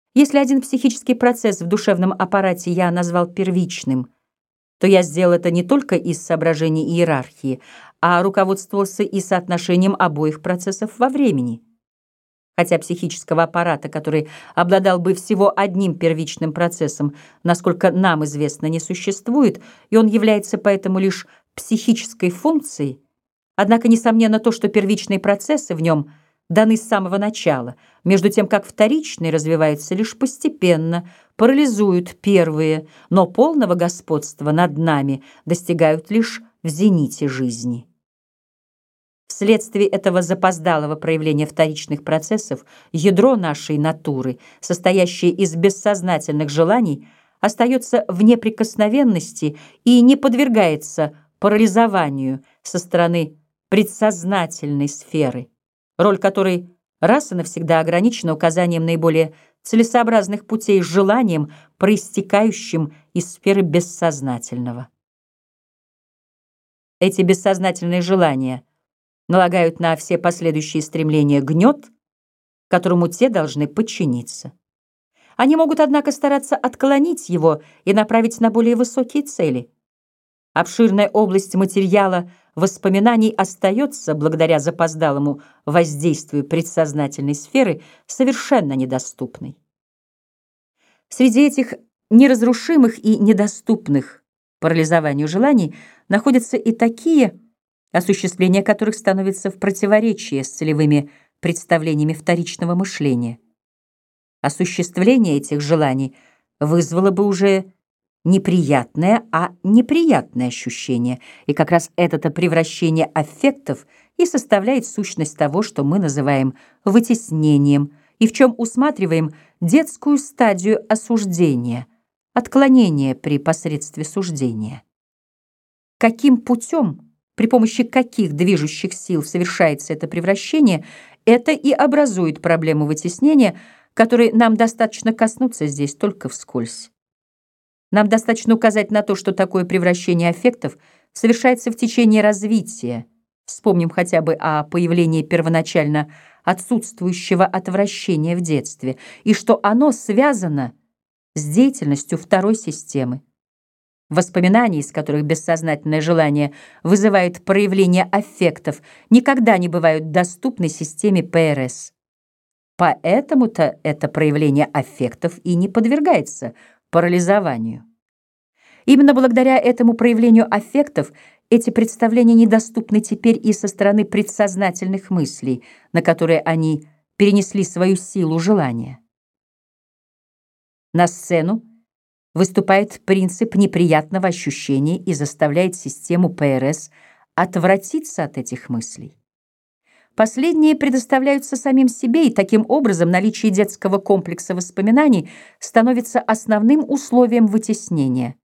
Если один психический процесс в душевном аппарате я назвал первичным, то я сделал это не только из соображений иерархии, а руководствовался и соотношением обоих процессов во времени. Хотя психического аппарата, который обладал бы всего одним первичным процессом, насколько нам известно, не существует, и он является поэтому лишь психической функцией, однако, несомненно, то, что первичные процессы в нем даны с самого начала, между тем как вторичные развиваются лишь постепенно, парализуют первые, но полного господства над нами достигают лишь в зените жизни. Вследствие этого запоздалого проявления вторичных процессов ядро нашей натуры, состоящее из бессознательных желаний, остается в неприкосновенности и не подвергается парализованию со стороны предсознательной сферы, роль которой раз и навсегда ограничена указанием наиболее целесообразных путей с желанием, проистекающим из сферы бессознательного. Эти бессознательные желания налагают на все последующие стремления гнет, которому те должны подчиниться. Они могут, однако, стараться отклонить его и направить на более высокие цели. Обширная область материала воспоминаний остается, благодаря запоздалому воздействию предсознательной сферы, совершенно недоступной. Среди этих неразрушимых и недоступных парализованию желаний находятся и такие, осуществление которых становится в противоречии с целевыми представлениями вторичного мышления. Осуществление этих желаний вызвало бы уже неприятное, а неприятное ощущение, и как раз это превращение аффектов и составляет сущность того, что мы называем вытеснением, и в чем усматриваем детскую стадию осуждения, отклонения при посредстве суждения. Каким путем, при помощи каких движущих сил совершается это превращение, это и образует проблему вытеснения, которой нам достаточно коснуться здесь только вскользь. Нам достаточно указать на то, что такое превращение аффектов совершается в течение развития. Вспомним хотя бы о появлении первоначально отсутствующего отвращения в детстве, и что оно связано с деятельностью второй системы. Воспоминания, из которых бессознательное желание вызывает проявление аффектов, никогда не бывают доступны системе ПРС. Поэтому-то это проявление аффектов и не подвергается парализованию. Именно благодаря этому проявлению аффектов эти представления недоступны теперь и со стороны предсознательных мыслей, на которые они перенесли свою силу желания. На сцену выступает принцип неприятного ощущения и заставляет систему ПРС отвратиться от этих мыслей. Последние предоставляются самим себе, и таким образом наличие детского комплекса воспоминаний становится основным условием вытеснения.